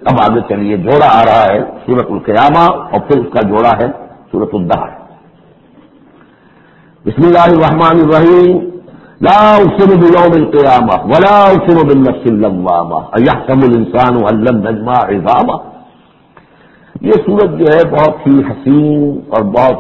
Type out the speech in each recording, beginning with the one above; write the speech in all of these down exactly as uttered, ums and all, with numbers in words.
اب آگے چلیے، جوڑا آ رہا ہے سورۃ القیامہ اور پھر اس کا جوڑا ہے سورۃ الدہر۔ بسم اللہ الرحمن الرحیم، لا اقسم بیوم القیامہ ولا اقسم بالنفس اللوامہ ایحسب الانسان ان لن نجمع عظامہ۔ یہ سورت جو ہے بہت ہی حسین اور بہت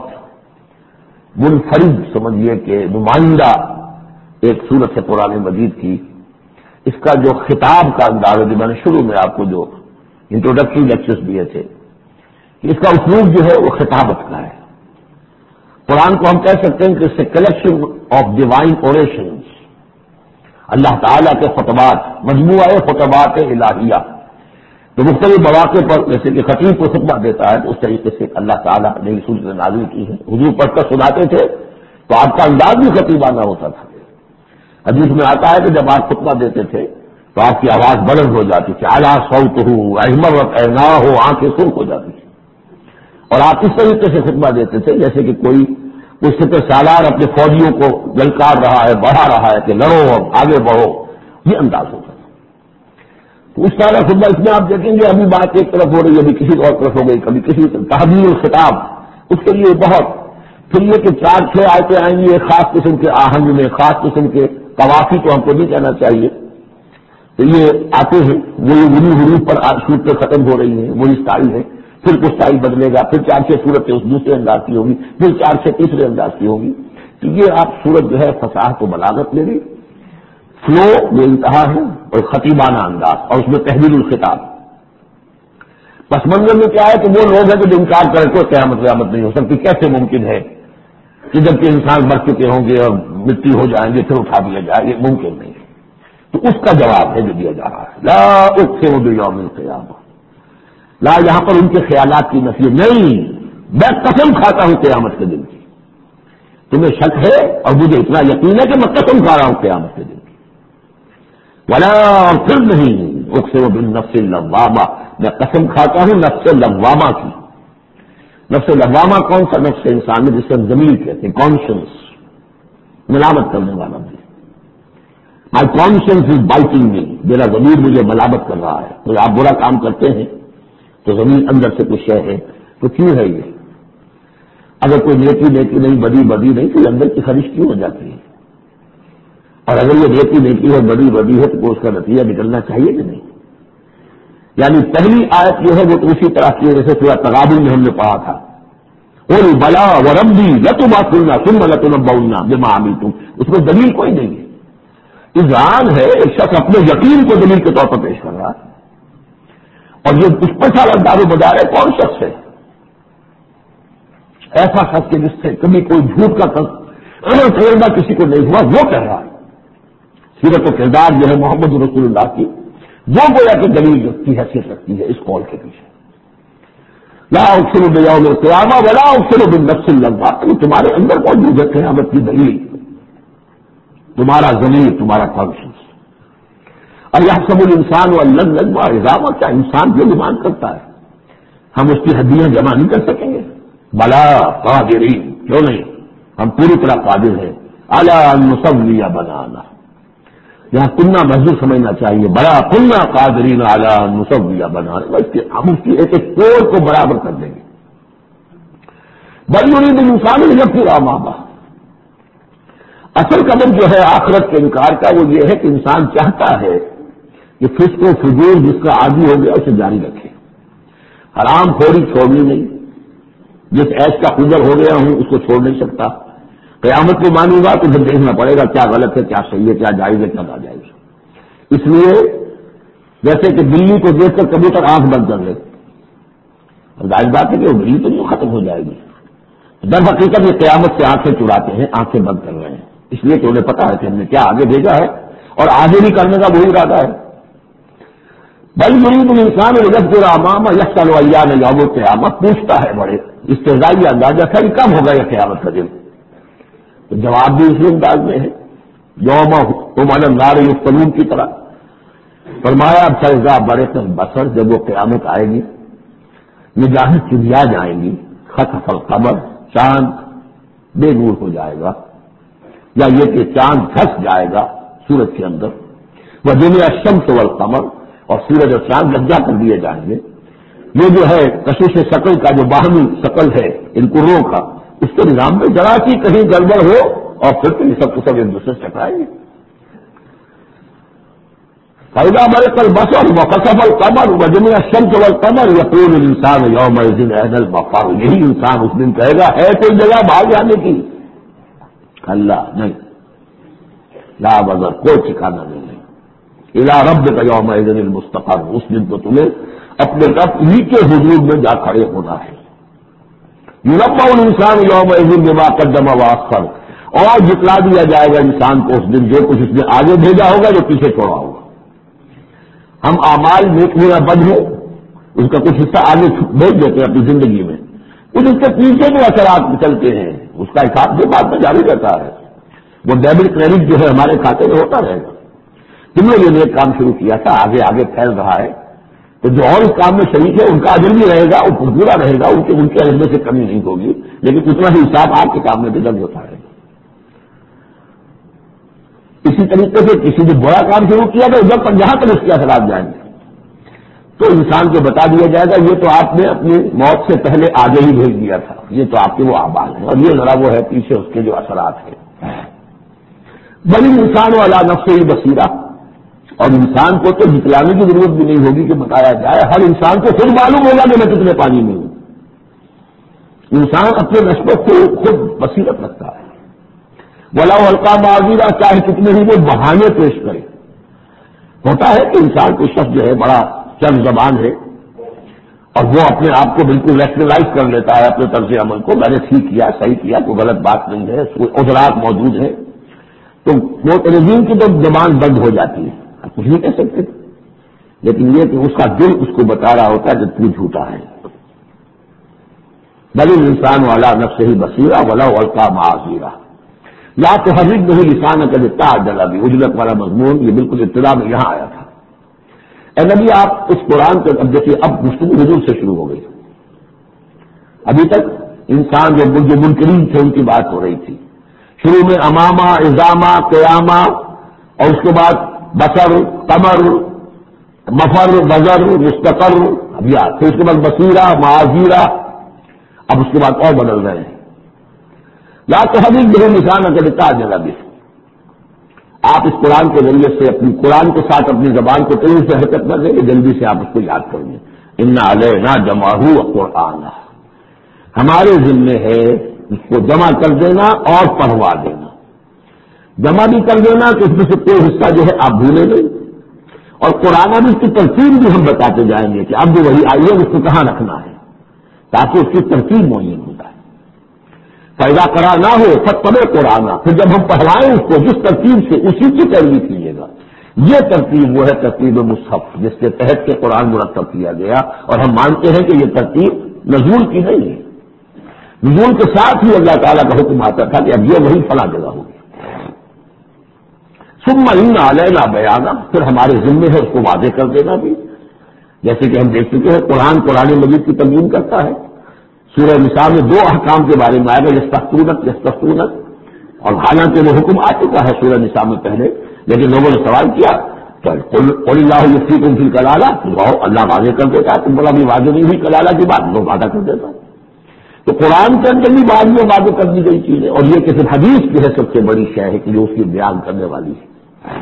منفرد سمجھیے کہ نمائندہ ایک سورت ہے قرآن مجید کی۔ اس کا جو خطاب کا انداز ہے، میں نے شروع میں آپ کو جو انٹروڈکٹری لیکچرز دیے تھے، اس کا اسلوب جو ہے وہ خطابت کا ہے۔ قرآن کو ہم کہہ سکتے ہیں کہ اس سے کلیکشن آف ڈیوائن اوریشنز، اللہ تعالیٰ کے خطبات، مجموعہ خطبات الہیہ، تو مختلف مواقع پر جیسے کہ خطیب کو خطبہ دیتا ہے تو اس طریقے سے اللہ تعالیٰ نے یہ سورت نازل کی ہے۔ حضور پڑھ کر سناتے تھے تو آپ کا انداز بھی خطیبانہ ہوتا تھا۔ حدیث میں آتا ہے کہ جب آپ خطبہ دیتے تھے تو آپ کی آواز بلند ہو جاتی تھی، اعلیٰ صوت ہو احمرت عینا ہو، آنکھیں سرخ ہو جاتی تھی، اور آپ اس طریقے سے خطبہ دیتے تھے جیسے کہ کوئی اس سے سالار اپنے فوجیوں کو للکار رہا ہے، بڑھا رہا ہے کہ لڑو اب آگے بڑھو، یہ انداز ہوتا تھا۔ تو اس طرح خطبہ اس میں آپ دیکھیں گے ابھی بات ایک طرف ہو رہی ہے، ابھی کسی اور طرف ہو گئی، کبھی کسی تحویل الخطاب، اس کے لیے بہت، پھر یہ کہ چار چھ آیتیں آئیں گی ایک خاص قسم کے آہنگ میں، خاص قسم کے قوافی تو ہم کو نہیں کہنا چاہیے، تو یہ آتے ہیں وہی وہی حروف پر صورتیں ختم ہو رہی ہیں، وہی اسٹائل ہے، پھر کچھ اسٹائل بدلے گا، پھر چار چھ صورتیں اس دوسرے انداز کی ہوگی، پھر چار چھ تیسرے انداز کی ہوگی۔ تو یہ آپ صورت جو ہے فصاحت و بلاغت میں بھی فلو بے انتہا ہے اور خطیبانہ انداز، اور اس میں تحویل الخطاب۔ پس منظر میں کیا ہے کہ وہ لوگ ہیں جو انکار کریں تو قیامت قیامت نہیں ہو سکتی، کیسے ممکن ہے کہ جبکہ انسان مر چکے ہوں گے اور مٹی ہو جائیں گے پھر اٹھا دیا جائے، یہ ممکن نہیں ہے۔ تو اس کا جواب ہے جو دیا جا رہا ہے، لا اقسم بیوم القیامہ، لا یہاں پر ان کے خیالات کی نفی نہیں، میں قسم کھاتا ہوں قیامت کے دن کی۔ تمہیں شک ہے اور مجھے اتنا یقین ہے کہ میں قسم کھا رہا ہوں قیامت کے دن کی۔ ولا، پھر نہیں، اقسم بالنفس اللوامہ، میں قسم کھاتا ہوں نفس لوامہ کی۔ نفس لوامہ کون سا نفس انسان ہے جسے ہم ضمیر کہتے ہیں، کانشنس، ملامت کرنے والا بھی۔ مائی کانشنس از بائٹنگ می، میرا ضمیر مجھے ملامت کر رہا ہے۔ تو آپ برا کام کرتے ہیں تو ضمیر اندر سے کچھ شے ہے، تو کیوں ہے یہ؟ اگر کوئی نیکی نیکی نہیں، بدی بدی نہیں، تو اندر کی خواہش کیوں ہو جاتی ہے؟ اور اگر یہ نیکی نیکی ہے، بدی بدی ہے، تو اس کا نتیجہ نکلنا چاہیے کہ نہیں؟ یعنی پہلی آیت جو ہے وہ تو اسی طرح کی ہے جیسے سورہ تغابن میں ہم نے پڑھا تھا، قل بلا وربی لتبعثن ثم لتنبؤن بما عملتم، اس میں دلیل کوئی نہیں ہے، اذعان ہے، ایک شخص اپنے یقین کو دلیل کے طور پر پیش کر رہا ہے، اور یہ اس پر سارا دار و مدار ہے کون شخص ہے؟ ایسا شخص کہ جس سے کبھی کوئی جھوٹ کا تجربہ کسی کو نہیں ہوا، وہ کہہ رہا ہے۔ سیرت و کردار جو ہے محمد رسول اللہ کی، وہ گویا کہ دلیل کی حیثیت رکھتی ہے اس قول کے پیچھے۔ لا اقسم بیوم القیامہ ولا اقسم بالنفس اللوامہ، تمہارے اندر موجود ہے قیامت کی دلیل، تمہارا ضمیر، تمہارا کانشنس۔ ایحسب الانسان ان لن نجمع عظامہ، کیا انسان جو گمان کرتا ہے ہم اس کی ہڈیاں جمع نہیں کر سکیں گے؟ بلا قادرین، کیوں نہیں، ہم پوری طرح قادر ہیں، علی ان نسوی بنانا، یہاں کننا محضور سمجھنا چاہیے، بڑا کننا قادرین علی ان نسوی بنانا، ہم اس کی ایک ایک کوڑ کو برابر کر دیں گے۔ بل یرید الانسان لیکفر امامہ، اصل قدم جو ہے آخرت کے انکار کا وہ یہ ہے کہ انسان چاہتا ہے کہ فسق و فجور جس کا عادی ہو گیا اسے جاری رکھے، حرام خوری چھوڑنی نہیں، جس عیش کا خضر ہو گیا ہوں اس کو چھوڑ نہیں سکتا، قیامت کو مانوں گا تو پھر دیکھنا پڑے گا کیا غلط ہے، کیا صحیح ہے، کیا جائز ہے، کیا ناجائز ہے۔ اس لیے جیسے کہ بلی کو دیکھ کر کبوتر آنکھ بند کر لے، ظاہر بات ہے کہ وہ بلی تو نہیں ختم ہو جائے گی، در حقیقت یہ قیامت سے آنکھیں چراتے ہیں، آنکھیں بند کر رہے ہیں، اس لیے کہ انہیں پتا ہے کہ ہم نے کیا آگے بھیجا ہے اور آگے بھی کرنے کا وہی ارادہ ہے۔ بل یرید الانسان لیکفر امامہ یسأل ایان یوم القیامہ، پوچھتا ہے بڑے استہزائی اندازہ تھا کہ کب ہوگا یہ قیامت کا دن، تو جواب بھی اسی انداز میں ہے، یوم ہم علی النار یفتنون کی طرح۔ فرمایا فاذا برق البصر، جب وہ قیامت آئے گی، نگاہیں چریا جائیں گی، خسف القمر، چاند بے نور ہو جائے گا، یا یہ کہ چاند دھس جائے گا سورج کے اندر، وجمع الشمس والقمر، اور سورج اور چاند یکجا کر دیے جائیں گے. یہ جو ہے کشش شکل کا جو باہمی شکل ہے ان قروں کا، اس کے نظام میں ذرا سی کہیں گڑبڑ ہو اور پھر تو یہ سب کو سب ایک دوسرے سے ٹکرائیں گے. فَإِذَا بَرِقَ الْبَصَرُ وَخَسَفَ الْقَمَرُ وَجُمِعَ الشَّمْسُ وَالْقَمَرُ يَقُولُ الْإِنسَانُ يَوْمَئِذٍ أَيْنَ الْمَفَرُّ. یہی انسان اس دن کہے گا ہے کوئی جگہ بھاگ جانے کی؟ اللہ نہیں، لا وزر، کوئی ٹھکانا نہیں ہے. اِلَىٰ رَبِّكَ يَوْمَئِذٍ الْمُسْتَقَرُّ. اس دن تو تمہیں اپنے رب ہی کے حضور میں جا کھڑے ہونا ہے. يُنَبَّأُ الْإِنسَانُ يَوْمَئِذٍ بِمَا قَدَّمَ وَأَخَّرَ. اور جتلا دیا جائے گا انسان کو اس دن جو کچھ اس نے آگے بھیجا ہوگا جو پیچھے چھوڑا ہوگا. ہم اعمال نیک یا بد ہے اس کا کچھ حصہ آگے بھیج دیتے ہیں اپنی زندگی میں، کچھ اس کے پیچھے جو اثرات چلتے ہیں اس کا حساب جو بعد میں جاری رہتا ہے. وہ ڈیبٹ کریڈٹ جو ہے ہمارے کھاتے میں ہوتا رہے گا. تم نے یہ نیک کام شروع کیا تھا، آگے آگے پھیل رہا ہے، تو جو اور اس کام میں شریک ہے ان کا اجر بھی رہے گا، وہ پورا رہے گا، ان کے ان کے اجر میں سے کمی نہیں ہوگی، لیکن اتنا ہی حساب آپ کے کام میں بھی درج ہوتا رہے گا. اسی طریقے سے کسی نے بڑا کام شروع کیا تو جب تک جہاں تک اس کے اثرات جائیں گے تو انسان کو بتا دیا جائے گا یہ تو آپ نے اپنی موت سے پہلے آگے ہی بھیج دیا تھا، یہ تو آپ کے وہ اعمال ہیں، اور یہ ذرا وہ ہے پیچھے اس کے جو اثرات ہیں. بل انسان والا نفسہ بصیرہ. اور انسان کو تو جتلانے کی ضرورت بھی نہیں ہوگی کہ بتایا جائے، ہر انسان کو خود معلوم ہوگا کہ میں کتنے پانی میں ہوں. انسان اپنے نسبت کو خود بصیرت رکھتا ہے. ولا القا معذیرہ، چاہے کتنے ہی وہ بہانے پیش کرے. ہوتا ہے کہ انسان کو شخص جو ہے بڑا چند زبان ہے اور وہ اپنے آپ کو بالکل ریشنلائز کر لیتا ہے اپنے طرز عمل کو، میں نے ٹھیک کیا، صحیح کیا، کوئی غلط بات نہیں ہے، کوئی عذرات موجود ہیں، تو وہ تنظیم کی تو زبان بند ہو جاتی ہے، آپ کچھ نہیں کہہ سکتے. لیکن یہ کہ اس کا دل اس کو بتا رہا ہوتا ہے کہ تو جھوٹا ہے. بل انسان والا نفسہ ہی بصیرہ ولا القا معذیرہ. لا تحرک به لسانک لتعجل به. عجلت والا مضمون یہ بالکل ابتدا میں یہاں آیا تھا. اے نبی آپ اس قرآن کے اب دیکھیے اب گفتگو حضور سے شروع ہو گئی. ابھی تک انسان جو جو منکرین تھے ان کی بات ہو رہی تھی. شروع میں امامہ، ازامہ، قیامہ، اور اس کے بعد بصر، قمر، مفر، بزر، مستقر، اب یاد، پھر اس کے بعد بصیرہ، معاذیرہ، اب اس کے بعد اور بدل رہے ہیں. لا تحرک به لسانک لتعجل به. آپ اس قرآن کے ذریعے سے اپنی قرآن کے ساتھ اپنی زبان کو تیزی سے حرکت نہ دیں کہ جلدی سے آپ اس کو یاد کر لیں. انا علینا جمعہ وقرآنہ. ہمارے ذمے ہے اس کو جمع کر دینا اور پڑھوا دینا. جمع بھی کر دینا کہ اس میں سے کوئی حصہ جو ہے آپ بھولے نہیں، اور قرآن میں اس کی ترتیب بھی ہم بتاتے جائیں گے کہ اب جو وہی آئی ہے اس کو کہاں رکھنا ہے تاکہ اس کی ترتیب معین ہو جائے. پیدا کرا نہ ہو سب پڑے قرآن، پھر جب ہم پڑھوائیں اس کو جس ترتیب سے اسی کی پیروی کیجیے گا. یہ ترتیب وہ ہے ترتیب مصحف جس کے تحت کے قرآن مرتب کیا گیا، اور ہم مانتے ہیں کہ یہ ترتیب نزول کی نہیں ہے. نزول کے ساتھ ہی اللہ تعالیٰ کا حکم آتا تھا کہ اب یہ وہی فلاں جگہ ہوگی. ثم ان علینا بیانہ، پھر ہمارے ذمے ہے اس کو واضح کر دینا بھی. جیسے کہ ہم دیکھ چکے ہیں قرآن قرآن مجید کی تمرین کرتا ہے. سورہ نساء میں دو احکام کے بارے میں آئے گا، یستفتونک یستفتونک، اور حالانکہ وہ حکم آ چکا ہے سورہ نساء میں پہلے، لیکن لوگوں نے سوال کیا قل اللہ یفتیکم فی الکلالہ، اللہ واضح کر دیتا ہے. تم بڑا بھی واضح نہیں ہوئی کلالہ کی بات، وہ وعدہ کر دیتا ہے. تو قرآن کے اندر بھی بعد میں واضح کر دی گئی چیزیں، اور یہ کہ صرف حدیث جو ہے سب سے بڑی شے ہے کہ جو اس کی بیان کرنے والی ہے.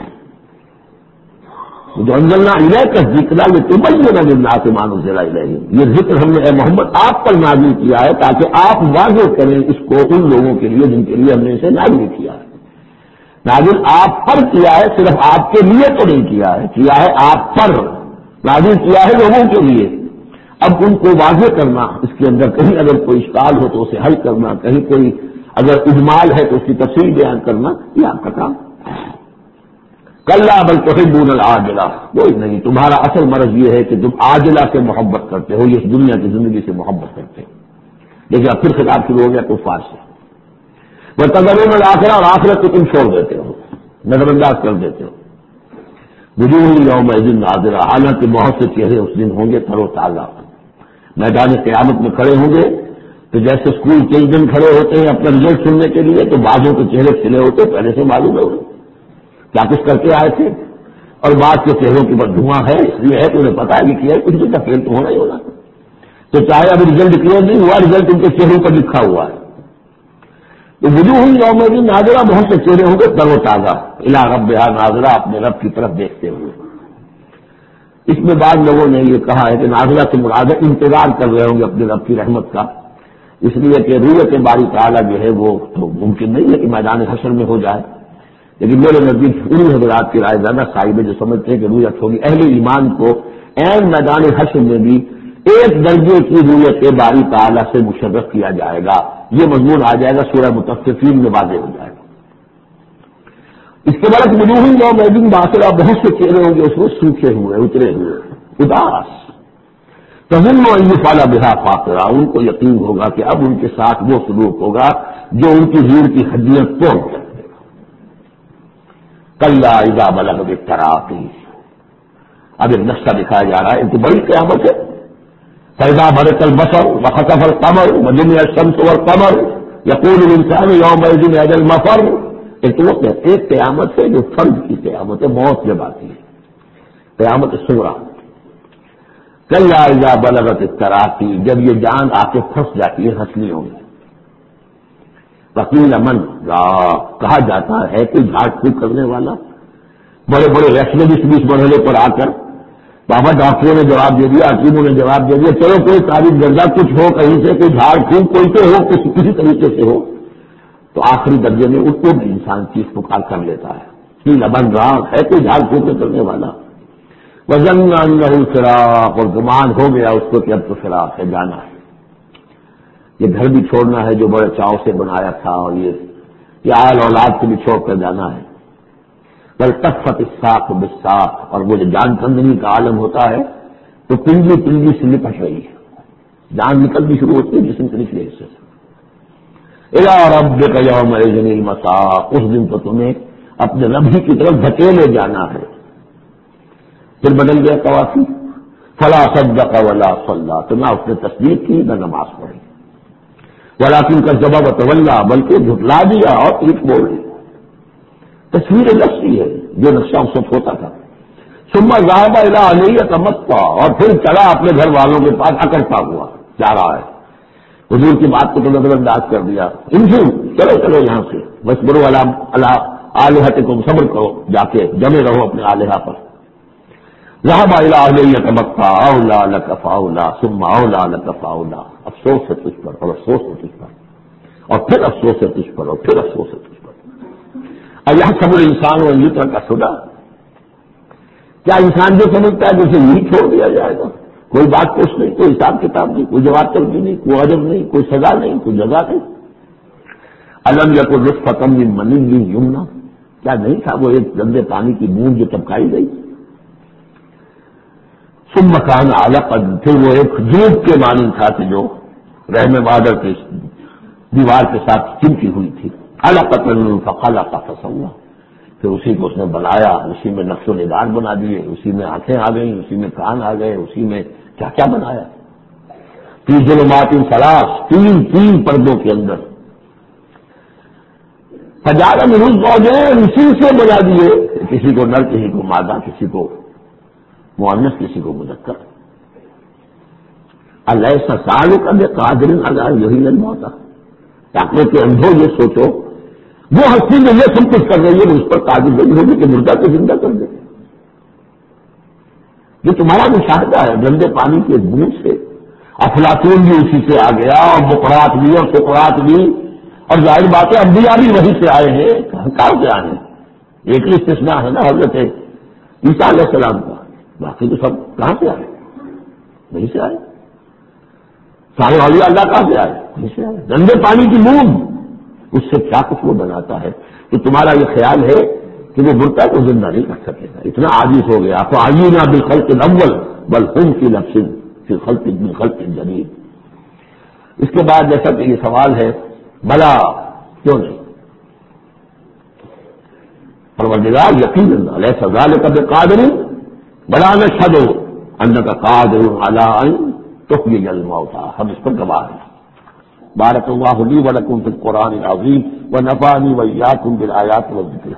جو انزلنا الیک ذکر لتبین للناس ما نزل الیہم، یہ ذکر ہم نے اے محمد آپ پر نازل کیا ہے تاکہ آپ واضح کریں اس کو ان لوگوں کے لیے جن کے لیے ہم نے اسے نازل کیا ہے. نازل آپ پر کیا ہے، صرف آپ کے لیے تو نہیں کیا ہے، کیا ہے آپ پر، نازل کیا ہے لوگوں کے لیے. اب ان کو واضح کرنا، اس کے اندر کہیں اگر کوئی اشکال ہو تو اسے حل کرنا، کہیں کوئی اگر اجمال ہے تو اس کی تفصیل بیان کرنا، یہ آپ کا کام. کلا بل تحبون العاجلہ، کوئی نہیں، تمہارا اصل مرض یہ ہے کہ تم عاجلہ سے محبت کرتے ہو، یہ دنیا کی زندگی سے محبت کرتے ہو. لیکن اب پھر خطاب شروع ہو گیا کفار سے. وتذرون الآخرہ، اور آخرت کو تم چھوڑ دیتے ہو، نظر انداز کر دیتے ہو. وجوہ یومئذ ناظرہ، حالانکہ بہت سے چہرے اس دن ہوں گے تر و تازہ. میدان قیامت میں کھڑے ہوں گے تو جیسے اسکول کئی دن کھڑے ہوتے ہیں اپنا رزلٹ سننے کے لیے، تو بعضوں کے چہرے کھلے ہوتے پہلے سے معلوم ہے کیا کچھ کر کے آئے تھے. اور بعض کے چہروں کے اوپر دھواں ہے، اس لیے ہے کہ انہیں پتا ہے کہ کیا ہے کچھ بھی کا فیل تو ہونا ہی ہونا، تو چاہے ابھی رزلٹ کلیئر نہیں ہوا، رزلٹ ان کے چہروں پر لکھا ہوا ہے. تو وجوہ یومئذ ناظرہ، بہت سے چہرے ہوں گے تر و تازہ، الی ربہا ناظرہ، اپنے رب کی طرف دیکھتے ہوئے. اس میں بعض لوگوں نے یہ کہا ہے کہ ناظرہ سے مراد انتظار کر رہے ہوں گے اپنے رب کی رحمت کا، اس لیے کہ رویت باری تعالیٰ جو ہے وہ تو ممکن نہیں ہے کہ میدان حشر میں ہو جائے، لیکن میرے نزدیک انہی حضرات کی رائے زیادہ صائب ہے جو سمجھتے ہیں کہ رویت ہوگی. اہل ایمان کو عین میدان حشر میں بھی ایک درجے کی رویت باری تعالیٰ سے مشرف کیا جائے گا. یہ مضمون آ جائے گا سورہ مطففین میں واضح ہو جائے گا. اس کے بعد وجوہ یومئذ باصرہ، بہت سے چہرے ہوں گے اس میں سوکھے ہوئے، اترے ہوئے، اداس. تظن ان یفعل بہا فاقرہ، ان کو یقین ہوگا کہ اب ان کے ساتھ وہ سلوک ہوگا جو ان کی ریڑھ کی ہڈیاں توڑ کر دے گا. کلا اذا بلغت التراقی، اب ایک نقشہ دکھایا جا رہا ہے، ان کی بڑی قیامت ہے. فإذا برق البصر وخسف القمر وجمع الشمس والقمر يقول الإنسان يومئذ أين المفر. ایک تو وہ ایک قیامت ہے جو فرض کی قیامت ہے، موت جب آتی ہے، قیامت صغریٰ. کلا اذا بلغت التراقی، جب یہ جان آ کے پھنس جاتی ہے ہنسلیوں میں. وقیل من راق، کہا جاتا ہے کہ جھاڑ پھونک کرنے والا. بڑے بڑے ریشنلسٹ بھی اس مرحلے پر آ کر، بابا ڈاکٹروں نے جواب دے دیا، حکیموں نے جواب دے دیا، چلو کوئی تعریف گردہ کچھ ہو کہیں سے، کوئی جھاڑ پھونک کوئی تو ہو، کسی کسی طریقے سے ہو. تو آخری درجے میں اس کو بھی انسان چیخ پکار کر لیتا ہے کہ لبن راق ہے کوئی جھاڑ پھونک کرنے والا. وظن انہ الفراق، اور گمان ہو گیا اس کو کہ اب تو فراق ہے، جانا ہے. یہ گھر بھی چھوڑنا ہے جو بڑے چاؤ سے بنایا تھا، اور یہ آل اولاد سے بھی چھوڑ کر جانا ہے. والتفت الساق بالساق، اور وہ جو جان کندنی کا عالم ہوتا ہے تو پنجی پنجی سے لپٹ رہی ہے، جان نکلنی شروع ہوتی ہے جسم کے نچلے حصے سے. الی ربک یومئذ المساق، اس دن تو تمہیں اپنے رب ہی کی طرف دھکیلے جانا ہے. پھر بدل گیا قوافی. فلا صدق ولا صلی، تو نہ اس نے تصدیق کی نہ نماز پڑھی. ولکن کذب وتولی، بلکہ جھٹلا دیا اور پیٹ موڑ لی. تصویر لفظی ہے جو نقشہ اس وقت ہوتا تھا. ثم ذهب الى اهله يتمطى، اور پھر چلا اپنے گھر والوں کے پاس اکڑتا ہوا جا رہا ہے. حضور کی بات کو تو نظر انداز کر دیا. انجو چلو چلو یہاں سے، بس برو علی آلہتکم، صبر کرو، جا کے جمے رہو اپنے آلہہ پر. ذهب الى اهله يتمطى اولى لك فاولى ثم اولى لك فاولى. افسوس ہے تجھ پر اور افسوس ہے تجھ پر اور پھر افسوس ہے تجھ پر اور پھر افسوس ہے تجھ پر. ایحسب الانسان ان یترک سدی، کیا انسان جو سمجھتا ہے کہ اسے یہی چھوڑ دیا جائے گا، کوئی بات پوچھ نہیں، کوئی حساب کتاب نہیں، کوئی جواب طلبی نہیں، کوئی ادب نہیں، کوئی سزا نہیں، کوئی جزا نہیں. الم یکن نطفۃ من منی یمنی، کیا نہیں تھا وہ ایک گندے پانی کی بوند جو ٹپکائی گئی. ثم کان علقۃ، پھر وہ ایک جوب کے مانند تھا کہ جو رحم مادر کی دیوار کے ساتھ چمٹی ہوئی تھی. علقۃ فخلق فسوی، پھر اسی کو اس نے بنایا، اسی میں نقش و نگار بنا دیے، اسی میں آنکھیں آ گئیں، اسی میں کان آ گئے، اسی میں کیا کیا بنایا. فی ظلمات ثلاث، تین تین پردوں کے اندر. فجعل منہ الزوجین، اسی سے بنا دیے، کسی کو نر کسی کو مادہ، کسی کو مؤنث کسی کو مذکر. الیس ذلک بقادر علی ان یحیی الموتى، تاکہ کہ اندھو یہ سوچو وہ ہستی جو یہ سب کچھ کر رہی ہے وہ اس پر قادر نہیں ہوگی کہ مردہ کو زندہ کر دے. یہ تمہارا مشاہدہ ہے گندے پانی کے بوند سے. افلاطون بھی اسی سے آ گیا، اور بقرات بھی اور سقراط بھی، اور ظاہر بات ہے انبیاء بھی وہیں سے آئے ہیں. کہاں سے آئے ہیں؟ ایک ہی استثناء ہے نا حضرت عیسیٰ علیہ السلام کا، باقی تو سب کہاں سے آئے؟ وہیں سے آئے. سارے اولیاء اللہ کہاں سے آئے؟ وہیں سے آئے. گندے پانی کی بوند، اس سے کیا کچھ وہ بناتا ہے. تو تمہارا یہ خیال ہے کہ وہ مردہ کو زندہ نہیں کر سکے گا، اتنا عاجز ہو گیا. فعینا بالخلق الاول بل هم فی لبس فی خلق من خلق جدید. اس کے بعد جیسا کہ یہ سوال ہے، بلا کیوں نہیں؟ پروردگار یقینا لیس ذلک بقادر بلا نشهد انک قادر علی ان تحیی الموتى، ہم اس پر گواہ ہیں. بارک اللہ لی ولکم فی القرآن العظیم ونفعنی وإیاکم بالآیات والذکر